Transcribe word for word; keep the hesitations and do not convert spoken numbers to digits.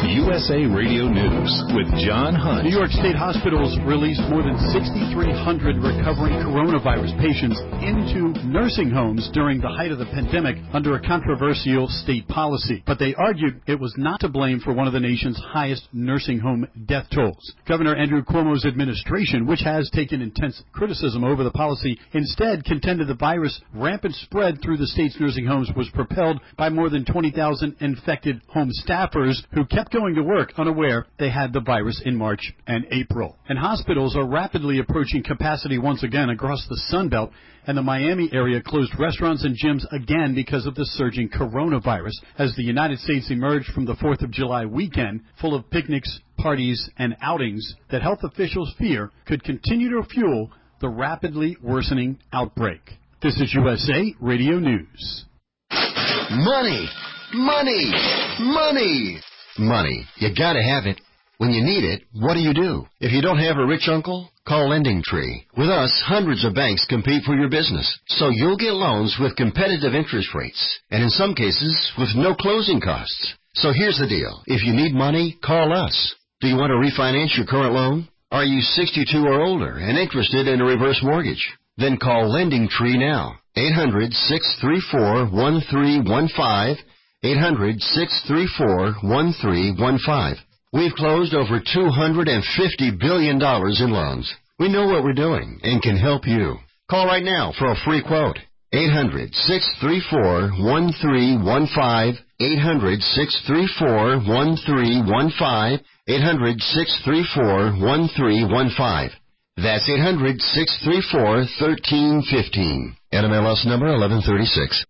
U S A Radio News with John Hunt. New York State hospitals released more than six thousand three hundred recovering coronavirus patients into nursing homes during the height of the pandemic under a controversial state policy. But they argued it was not to blame for one of the nation's highest nursing home death tolls. Governor Andrew Cuomo's administration, which has taken intense criticism over the policy, instead contended the virus' rampant spread through the state's nursing homes was propelled by more than twenty thousand infected home staffers who kept going to work unaware they had the virus in March and April. And hospitals are rapidly approaching capacity once again across the Sun Belt, and the Miami area closed restaurants and gyms again because of the surging coronavirus as the United States emerged from the fourth of July weekend full of picnics, parties, and outings that health officials fear could continue to fuel the rapidly worsening outbreak. This is U S A Radio News. Money, money, money, money. You gotta have it. When you need it, what do you do? If you don't have a rich uncle, call LendingTree. With us, hundreds of banks compete for your business, so you'll get loans with competitive interest rates, and in some cases, with no closing costs. So here's the deal. If you need money, call us. Do you want to refinance your current loan? Are you sixty-two or older and interested in a reverse mortgage? Then call LendingTree now. eight hundred, six three four, one three one five. eight hundred, six three four, one three one five. We've closed over two hundred fifty billion dollars in loans. We know what we're doing and can help you. Call right now for a free quote. eight hundred, six three four, one three one five. eight hundred, six three four, one three one five. eight hundred, six three four, one three one five. That's eight hundred, six three four, one three one five. N M L S number eleven thirty-six.